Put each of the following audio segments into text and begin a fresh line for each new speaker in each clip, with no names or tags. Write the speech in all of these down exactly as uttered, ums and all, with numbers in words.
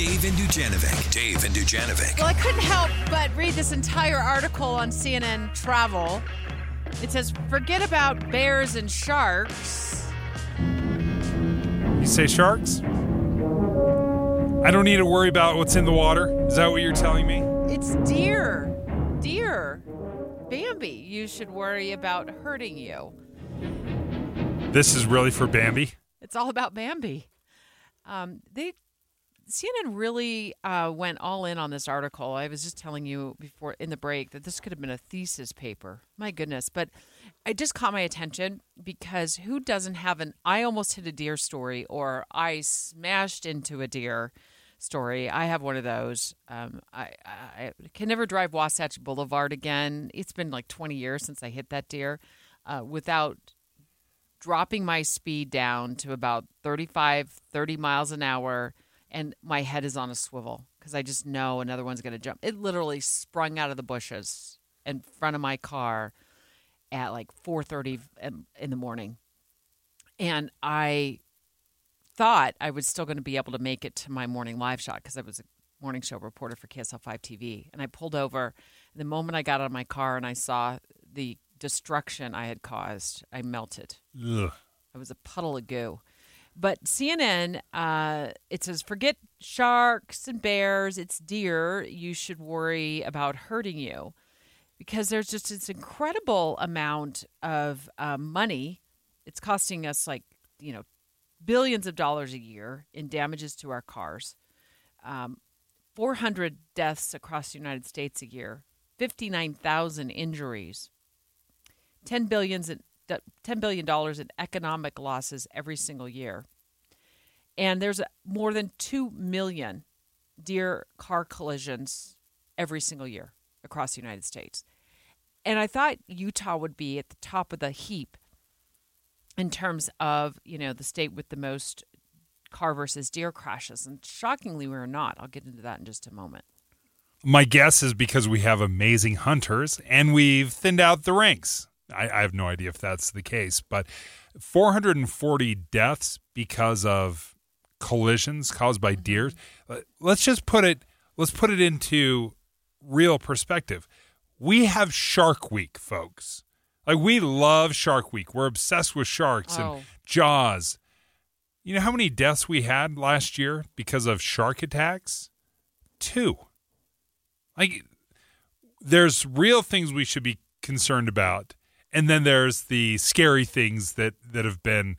Dave and Dujanovic. Dave and Dujanovic.
Well, I couldn't help but read this entire article on C N N Travel. It says, forget about bears and sharks.
You say sharks? I don't need to worry about what's in the water. Is that what you're telling me?
It's deer. Deer. Bambi. You should worry about hurting you.
This is really for Bambi?
It's all about Bambi. Um, they C N N really uh, went all in on this article. I was just telling you before in the break that this could have been a thesis paper. My goodness. But it just caught my attention because who doesn't have an I almost hit a deer story or I smashed into a deer story? I have one of those. Um, I, I can never drive Wasatch Boulevard again. It's been like twenty years since I hit that deer uh, without dropping my speed down to about thirty-five, thirty miles an hour, and my head is on a swivel because I just know another one's going to jump. It literally sprung out of the bushes in front of my car at like four thirty in the morning. And I thought I was still going to be able to make it to my morning live shot because I was a morning show reporter for K S L five T V. And I pulled over. And the moment I got out of my car and I saw the destruction I had caused, I melted.
Ugh.
I was a puddle of goo. But C N N, uh, it says, forget sharks and bears, it's deer. You should worry about hurting you. Because there's just this incredible amount of uh, money. It's costing us like, you know, billions of dollars a year in damages to our cars. Um, four hundred deaths across the United States a year. fifty-nine thousand injuries. ten billion dollars in, ten billion dollars in economic losses every single year. And there's more than two million deer car collisions every single year across the United States. And I thought Utah would be at the top of the heap in terms of, you know, the state with the most car versus deer crashes. And shockingly, we're not. I'll get into that in just a moment.
My guess is because we have amazing hunters and we've thinned out the ranks. I, I have no idea if that's the case, but four hundred forty deaths because of collisions caused by
Mm-hmm.
deer. Let's just put it, let's put it into real perspective. We have Shark Week, folks. Like, we love Shark Week. We're obsessed with sharks
Oh.
and Jaws. You know how many deaths we had last year because of shark attacks? Two. Like, there's real things we should be concerned about. And then there's the scary things that, that have been,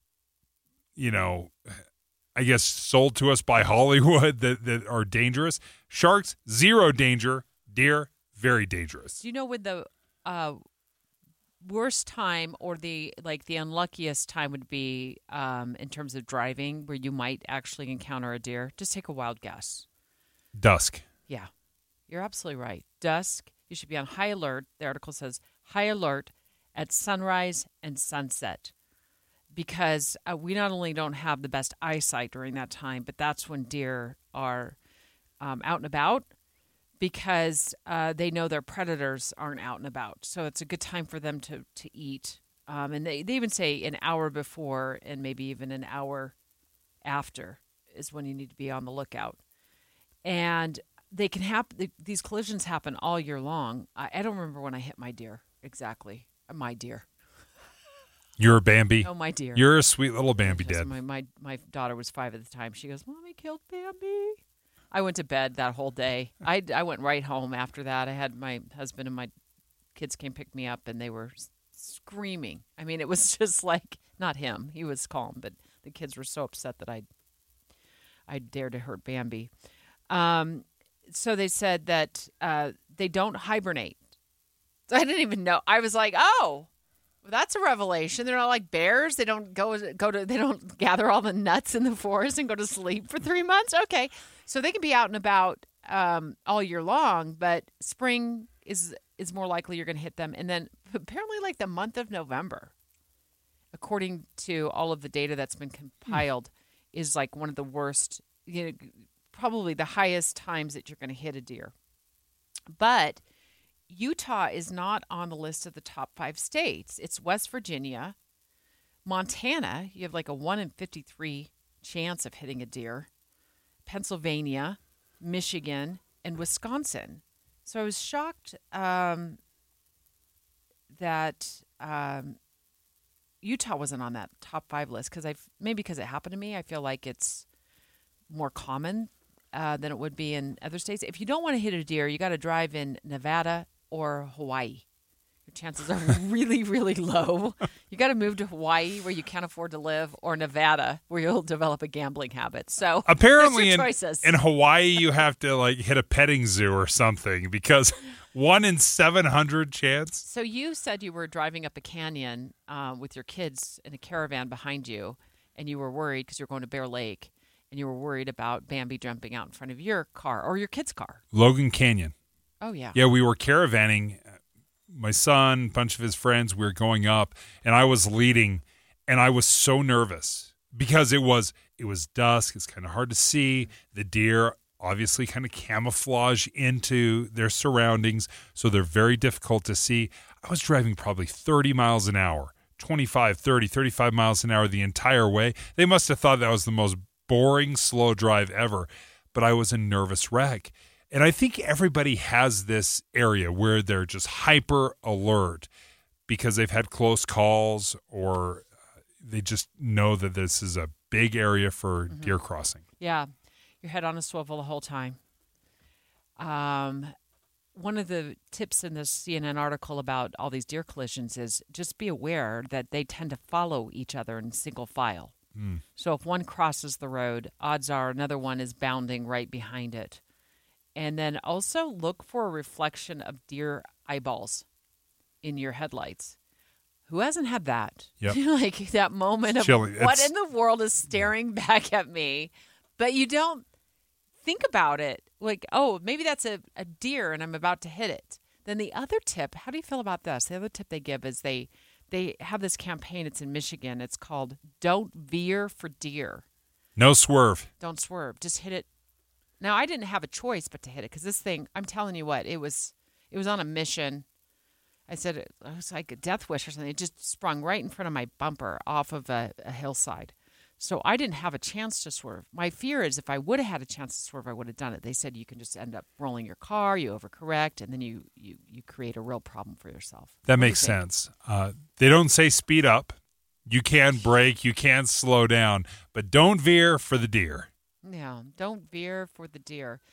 you know, I guess sold to us by Hollywood that, that are dangerous. Sharks, zero danger. Deer, very dangerous.
Do you know when the uh, worst time or the like the unluckiest time would be um, in terms of driving where you might actually encounter a deer? Just take a wild guess.
Dusk.
Yeah, you're absolutely right. Dusk, you should be on high alert. The article says high alert at sunrise and sunset because uh, we not only don't have the best eyesight during that time, but that's when deer are um, out and about because uh, they know their predators aren't out and about. So it's a good time for them to, to eat. Um, and they, they even say an hour before and maybe even an hour after is when you need to be on the lookout. And they can happen. These collisions happen all year long. I, I don't remember when I hit my deer exactly. My deer.
You're a Bambi.
Oh, my dear.
You're a sweet little Bambi,
Yes,
Dad.
My, my my daughter was five at the time. She goes, Mommy killed Bambi. I went to bed that whole day. I, I went right home after that. I had my husband and my kids came pick me up, and they were screaming. I mean, it was just like, not him. He was calm, but the kids were so upset that I I dared to hurt Bambi. Um, so they said that uh, they don't hibernate. I didn't even know. I was like, oh, well, that's a revelation. They're not like bears. They don't go go to. They don't gather all the nuts in the forest and go to sleep for three months. Okay, so they can be out and about um, all year long, but spring is is more likely you're going to hit them. And then apparently, like the month of November, according to all of the data that's been compiled, hmm. is like one of the worst. You know, probably the highest times that you're going to hit a deer, but Utah is not on the list of the top five states. It's West Virginia, Montana. You have like a one in fifty-three chance of hitting a deer. Pennsylvania, Michigan, and Wisconsin. So I was shocked um, that um, Utah wasn't on that top five list because I maybe because it happened to me. I feel like it's more common uh, than it would be in other states. If you don't want to hit a deer, you got to drive in Nevada or Hawaii. Your chances are really, really low. You got to move to Hawaii where you can't afford to live, or Nevada where you'll develop a gambling habit. So
apparently, in,
choices.
in Hawaii, you have to like hit a petting zoo or something because one in seven hundred chance.
So you said you were driving up a canyon uh, with your kids in a caravan behind you, and you were worried because you were going to Bear Lake, and you were worried about Bambi jumping out in front of your car or your kid's car.
Logan Canyon.
Oh yeah.
Yeah, we were caravanning. My son, a bunch of his friends, we were going up, and I was leading, and I was so nervous because it was it was dusk. It's kind of hard to see. The deer obviously kind of camouflage into their surroundings, so they're very difficult to see. I was driving probably thirty miles an hour, twenty-five, thirty, thirty-five miles an hour the entire way. They must have thought that was the most boring, slow drive ever, but I was a nervous wreck. And I think everybody has this area where they're just hyper alert because they've had close calls or they just know that this is a big area for mm-hmm. deer crossing.
Yeah, your head on a swivel the whole time. Um, one of the tips in this C N N article about all these deer collisions is just be aware that they tend to follow each other in single file. Mm. So if one crosses the road, odds are another one is bounding right behind it. And then also look for a reflection of deer eyeballs in your headlights. Who hasn't had that?
Yep.
Like that moment of
Chilling.
what
It's,
in the world is staring back at me? But you don't think about it. Like, oh, maybe that's a, a deer and I'm about to hit it. Then the other tip, how do you feel about this? The other tip they give is they, they have this campaign. It's in Michigan. It's called Don't Veer for Deer.
No swerve.
Don't swerve. Just hit it. Now, I didn't have a choice but to hit it because this thing, I'm telling you what, it was it was on a mission. I said it, it was like a death wish or something. It just sprung right in front of my bumper off of a, a hillside. So I didn't have a chance to swerve. My fear is if I would have had a chance to swerve, I would have done it. They said you can just end up rolling your car, you overcorrect, and then you, you, you create a real problem for yourself.
That what makes sense. Uh, they don't say speed up. You can brake, you can slow down, but don't veer for the deer.
Yeah, don't veer for the deer.